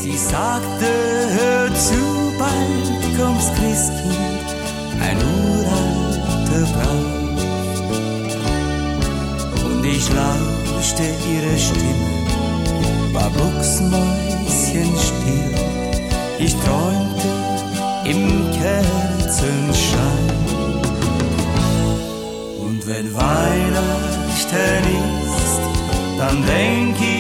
Sie sagte, hör zu, bald kommt's Christkind, ein uralter Brauch. Und ich lauschte ihre Stimme, war mucksmäuschenstill. Ich träumte im Kerzenschein. Und wenn Weihnachten ist, dann denk